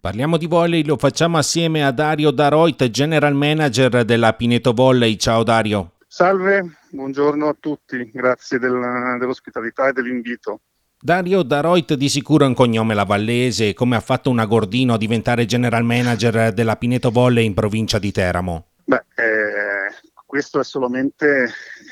Parliamo di volley, lo facciamo assieme a Dario Daroit, General Manager della Pineto Volley. Ciao Dario. Salve, buongiorno a tutti, grazie dell'ospitalità e dell'invito. Dario Daroit di sicuro è un cognome lavallese, come ha fatto un agordino a diventare General Manager della Pineto Volley in provincia di Teramo. Beh, questo è solamente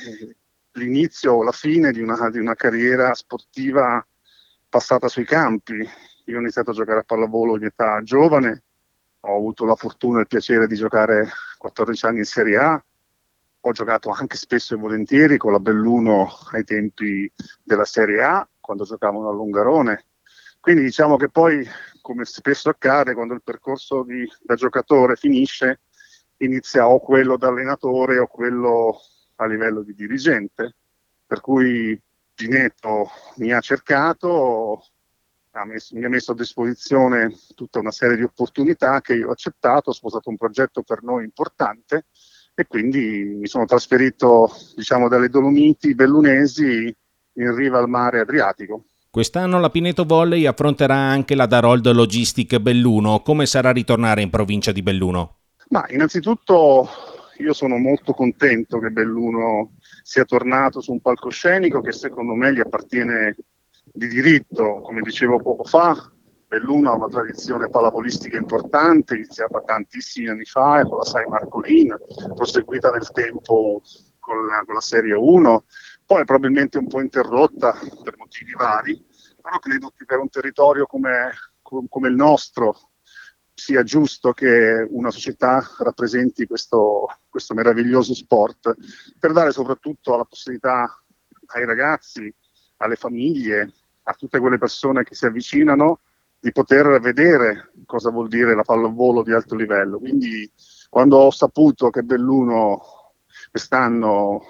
l'inizio o la fine di una carriera sportiva passata sui campi. Io ho iniziato a giocare a pallavolo in età giovane, ho avuto la fortuna e il piacere di giocare 14 anni in Serie A, ho giocato anche spesso e volentieri con la Belluno ai tempi della Serie A, quando giocavano a Longarone. Quindi diciamo che poi, come spesso accade, quando il percorso da giocatore finisce, inizia o quello da allenatore o quello a livello di dirigente. Per cui Pineto mi ha cercato, mi ha messo a disposizione tutta una serie di opportunità che io ho accettato, ho sposato un progetto per noi importante e quindi mi sono trasferito, diciamo, dalle Dolomiti bellunesi in riva al mare Adriatico. Quest'anno la Pineto Volley affronterà anche la Darold Logistic Belluno. Come sarà ritornare in provincia di Belluno? Ma innanzitutto io sono molto contento che Belluno sia tornato su un palcoscenico che secondo me gli appartiene di diritto. Come dicevo poco fa, Belluno ha una tradizione pallavolistica importante, iniziata tantissimi anni fa con la Sai Marcolin, proseguita nel tempo con la Serie 1, poi probabilmente un po' interrotta per motivi vari, però credo che per un territorio come il nostro sia giusto che una società rappresenti questo meraviglioso sport, per dare soprattutto la possibilità ai ragazzi, alle famiglie, a tutte quelle persone che si avvicinano di poter vedere cosa vuol dire la pallavolo di alto livello. Quindi quando ho saputo che Belluno quest'anno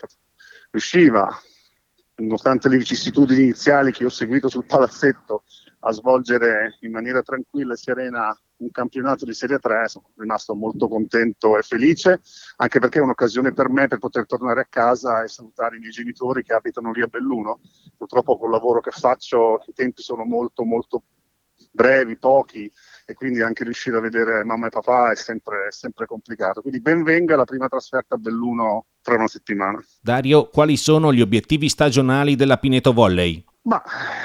riusciva, nonostante le vicissitudini iniziali che ho seguito sul palazzetto, a svolgere in maniera tranquilla e serena un campionato di Serie 3, sono rimasto molto contento e felice, anche perché è un'occasione per me per poter tornare a casa e salutare i miei genitori che abitano lì a Belluno. Purtroppo col lavoro che faccio i tempi sono molto molto brevi, pochi, e quindi anche riuscire a vedere mamma e papà è sempre complicato. Quindi ben venga la prima trasferta a Belluno tra una settimana. Dario, quali sono gli obiettivi stagionali della Pineto Volley? Ma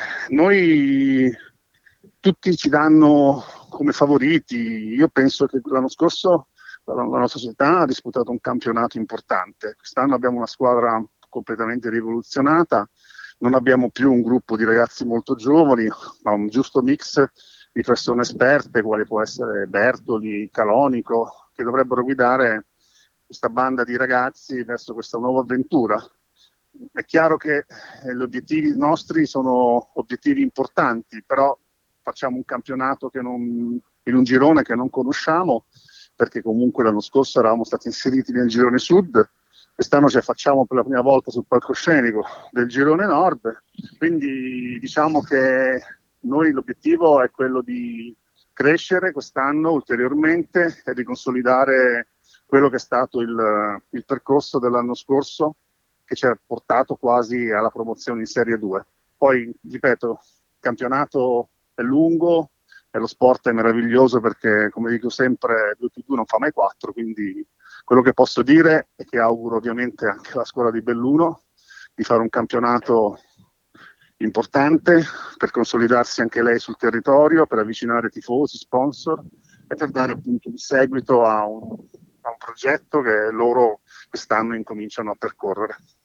noi tutti ci danno come favoriti. Io penso che l'anno scorso la nostra società ha disputato un campionato importante. Quest'anno abbiamo una squadra completamente rivoluzionata, non abbiamo più un gruppo di ragazzi molto giovani, ma un giusto mix di persone esperte, quali può essere Bertoli, Calonico, che dovrebbero guidare questa banda di ragazzi verso questa nuova avventura. È chiaro che gli obiettivi nostri sono obiettivi importanti, però facciamo un campionato in un girone che non conosciamo, perché comunque l'anno scorso eravamo stati inseriti nel girone sud, quest'anno ce la facciamo per la prima volta sul palcoscenico del girone nord, quindi diciamo che noi l'obiettivo è quello di crescere quest'anno ulteriormente e di consolidare quello che è stato il percorso dell'anno scorso che ci ha portato quasi alla promozione in Serie 2. Poi, ripeto, il campionato è lungo e lo sport è meraviglioso perché, come dico sempre, 2 più 2 non fa mai 4, quindi quello che posso dire è che auguro ovviamente anche alla scuola di Belluno di fare un campionato importante per consolidarsi anche lei sul territorio, per avvicinare tifosi, sponsor e per dare appunto un seguito a un progetto che loro quest'anno incominciano a percorrere.